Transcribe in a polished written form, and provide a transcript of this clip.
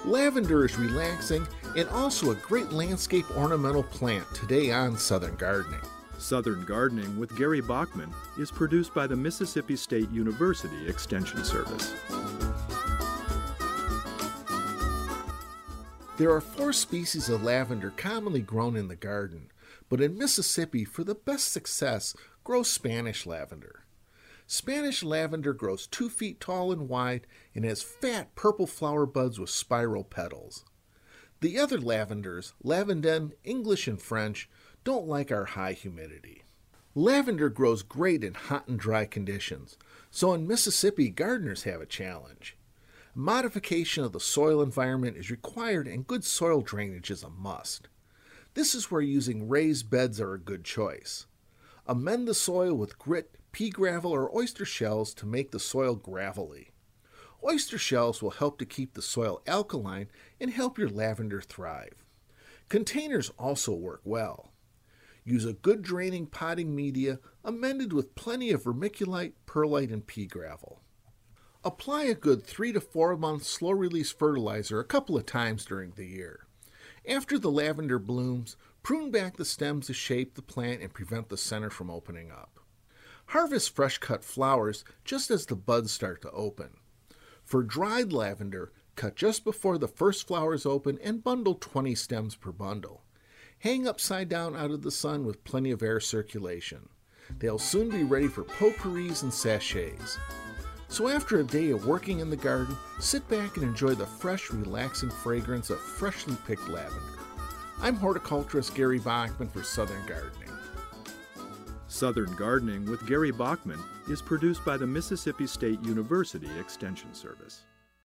Lavender is relaxing and also a great landscape ornamental plant today on Southern Gardening. Southern Gardening with Gary Bachman is produced by the Mississippi State University Extension Service. There are 4 species of lavender commonly grown in the garden, but in Mississippi, for the best success, grow Spanish lavender. Spanish lavender grows 2 feet tall and wide and has fat purple flower buds with spiral petals. The other lavenders, lavandin, English, and French, don't like our high humidity. Lavender grows great in hot and dry conditions, so in Mississippi, gardeners have a challenge. Modification of the soil environment is required and good soil drainage is a must. This is where using raised beds are a good choice. Amend the soil with grit, pea gravel, or oyster shells to make the soil gravelly. Oyster shells will help to keep the soil alkaline and help your lavender thrive. Containers also work well. Use a good draining potting media amended with plenty of vermiculite, perlite, and pea gravel. Apply a good 3 to 4 month slow-release fertilizer a couple of times during the year. After the lavender blooms, prune back the stems to shape the plant and prevent the center from opening up. Harvest fresh-cut flowers just as the buds start to open. For dried lavender, cut just before the first flowers open and bundle 20 stems per bundle. Hang upside down out of the sun with plenty of air circulation. They'll soon be ready for potpourris and sachets. So after a day of working in the garden, sit back and enjoy the fresh, relaxing fragrance of freshly picked lavender. I'm horticulturist Gary Bachman for Southern Gardening. Southern Gardening with Gary Bachman is produced by the Mississippi State University Extension Service.